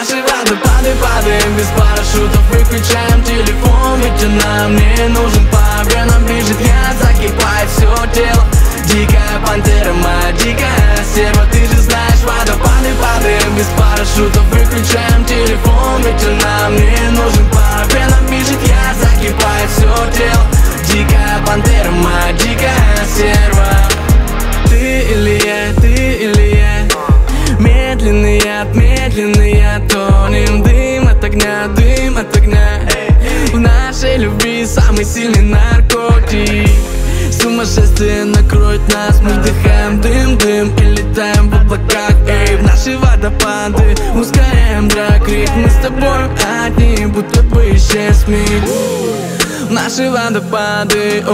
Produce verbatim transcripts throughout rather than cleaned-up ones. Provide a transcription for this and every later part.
наши водопады, падаем без парашютов. Выключаем телефон, ведь он нам не нужен. По венам бежит яд, закипает все тело. Дикая пантера, моя дикая стерва. Ты же знаешь, водопады, падаем без парашютов. Выключаем телефон, ведь он нам не нужен. По венам бежит яд, закипает все тело. Дикая пантера, моя дикая стерва. Ты или я, ты или я. Медленный яд, медленный яд. Тонем, дым от огня, дым от огня. В нашей любви самый сильный наркотик. Сумасшествие накроет нас, мы вдыхаем дым, дым и летаем в облаках. Эй, в наши водопады ускоряем драк крик. Мы с тобой одни, будто бы исчез миг. В наши водопады,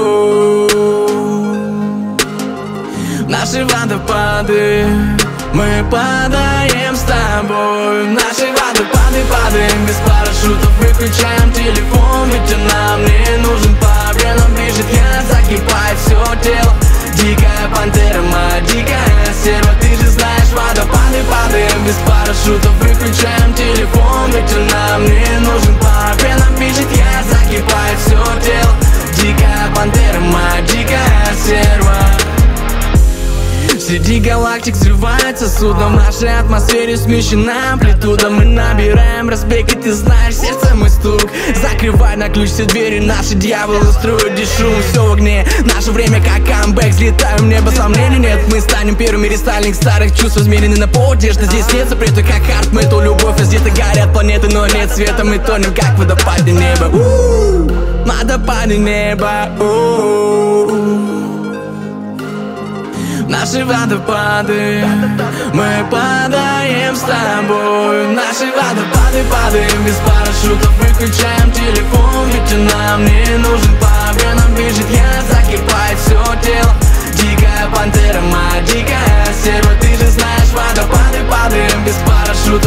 о-о-о. В наши водопады мы падаем с тобой. В наши водопады падаем без парашютов. Выключаем телефон, ведь он нам не нужен. По венам бежит яд, закипает все тело. Дикая пантера, моя дикая стерва. Ты же знаешь, водопады, падаем без парашютов. Выключаем телефон, ведь он нам не нужен. По венам бежит яд, закипает все тело. Дикая пантера, моя дикая стерва. Среди галактик взрывается судно. В нашей атмосфере смещена амплитуда. Мы набираем разбег, и ты знаешь, сердце мой стук. Закрывай на ключ все двери, наши дьяволы строят здесь шум. Все в огне, наше время как камбэк. Взлетаем в небо, сомнений нет. Мы станем первыми рестайлинг старых чувств. Размерены на полдежды, здесь нет запрета, как хард метал. Любовь, а где-то горят планеты, но нет света. Мы тонем, как в водопаде неба. У-у-у, водопаде неба. У-у-у. Наши водопады, мы падаем с тобой. Наши водопады, падаем без парашютов. Выключаем телефон, ведь он нам не нужен. По венам бежит яд, закипает все тело. Дикая пантера, моя дикая стерва. Ты же знаешь, водопады, падаем без парашютов.